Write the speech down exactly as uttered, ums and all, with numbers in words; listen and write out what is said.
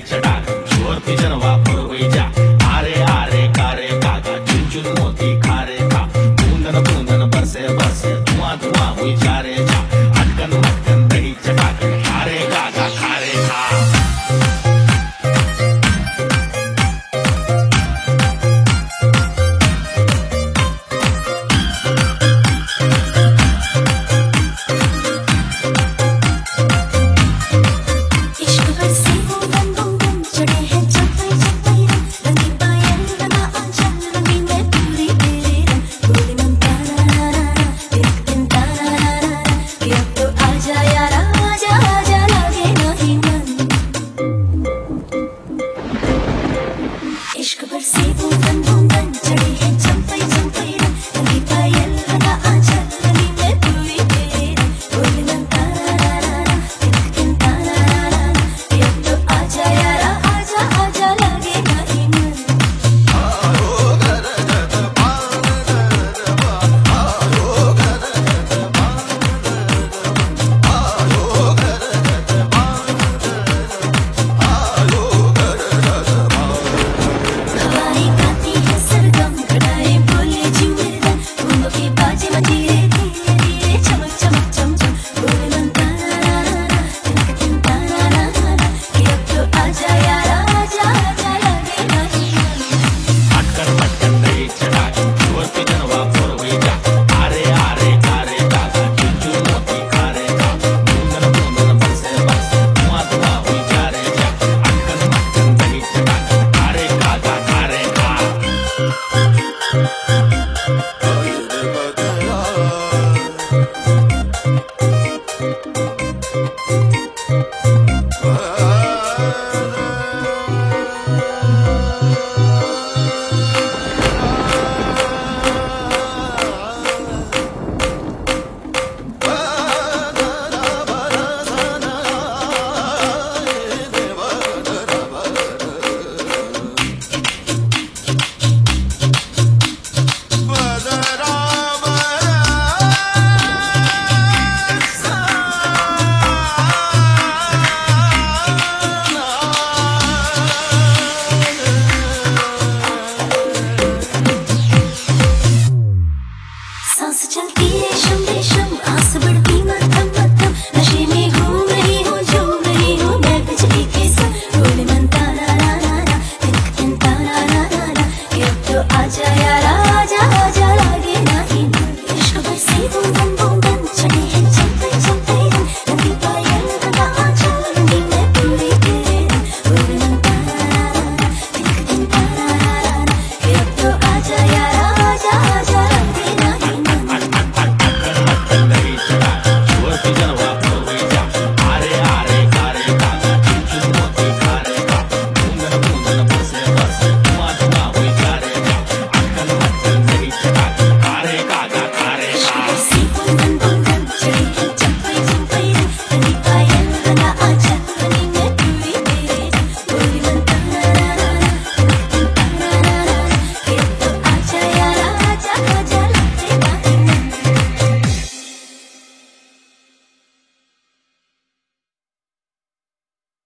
चटाक शोर पिजनवा पुरवई जा आरे आरे कारे काका चुन चुन मोती खारे खा बूंदन बूंदन बरसे बरसे धुआं धुआं हुई चारे जा अटकन मटकन दही चटाक खारे काका खारे खा इश्क बरसे बूंदन बूंदन चढ़े हैं चंपई चंपई रंग रंगी पायल लगा आंचल रंगी मैं पूरी तेरे रंग बोलना तारा रा रा तिन तिन तारा रा रा ये अब तो आजा यारा आजा आजा लगे नहीं मन सांस चलती